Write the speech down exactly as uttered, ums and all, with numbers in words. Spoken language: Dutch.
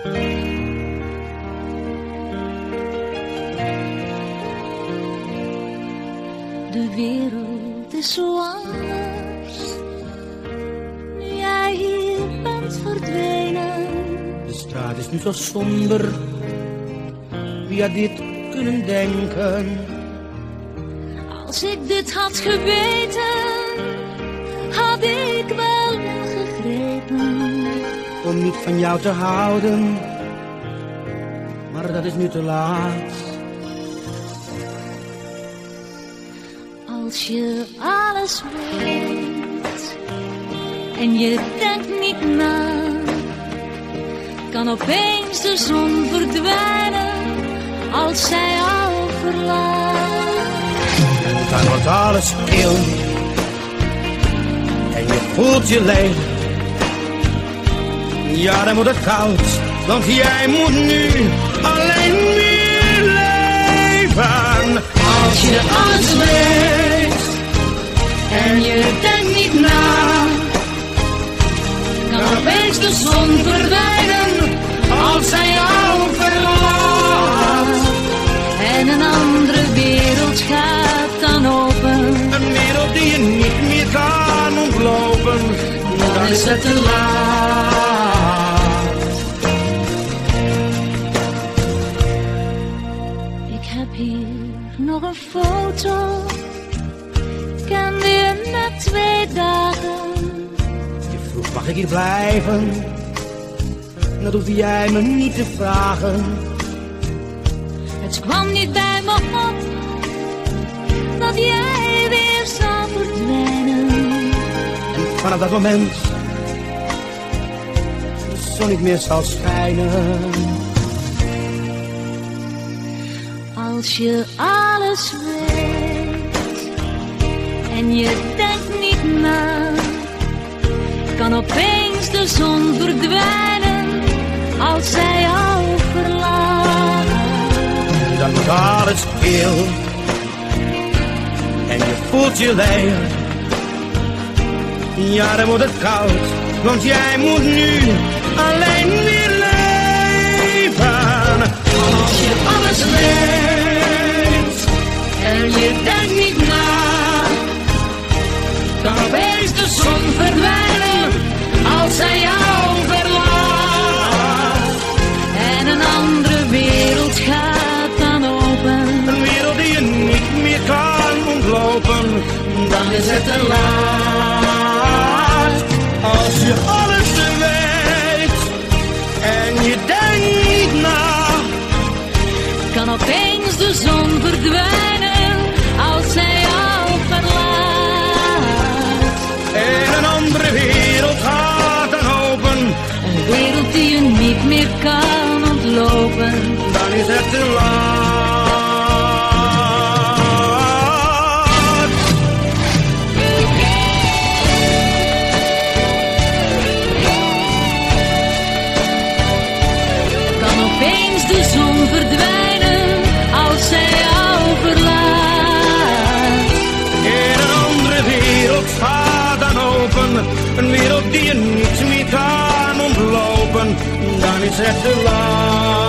De wereld is zo anders, nu jij hier bent verdwenen. De straat is nu zo somber, wie had dit kunnen denken? Als ik dit had geweten, had ik wel gegrepen. Om niet van jou te houden, maar dat is nu te laat. Als je alles weet en je denkt niet na, kan opeens de zon verdwijnen als zij al verlaat. Dan wordt alles stil en je voelt je leeg. Ja, dan wordt het koud, want jij moet nu alleen meer leven. Als je alles weet en je denkt niet na, kan opeens de zon verdwijnen als zij jou verlaat. En een andere wereld gaat dan open. Een wereld die je niet meer kan ontlopen. Dan is het te laat. Ik heb hier nog een foto, kende je net twee dagen. Je vroeg, mag ik hier blijven? Dat hoefde jij me niet te vragen. Het kwam niet bij me op dat jij weer zou verdwijnen. En vanaf dat moment de zon niet meer zal schijnen. Als je alles weet en je denkt niet na, kan opeens de zon verdwijnen als zij jou verlaat. Dan wordt alles stil en je voelt je leeg. Ja, dan wordt het koud, want jij moet nu alleen weer leven. Als je alles weet en je denkt niet na, kan opeens de zon verdwijnen als zij jou verlaat. En een andere wereld gaat dan open. Een wereld die je niet meer kan ontlopen. Dan is het te laat. Als je alles weet en je denkt niet na, kan opeens de zon verdwijnen als zij jou verlaat. en een andere wereld gaat dan open. Een wereld die je niet meer kan ontlopen. Dan is het te laat. Kan opeens de zon verdwijnen als zij jou verlaat. En een andere wereld gaat dan open. Een wereld die je niet meer kan ontlopen. Dan is het te laat.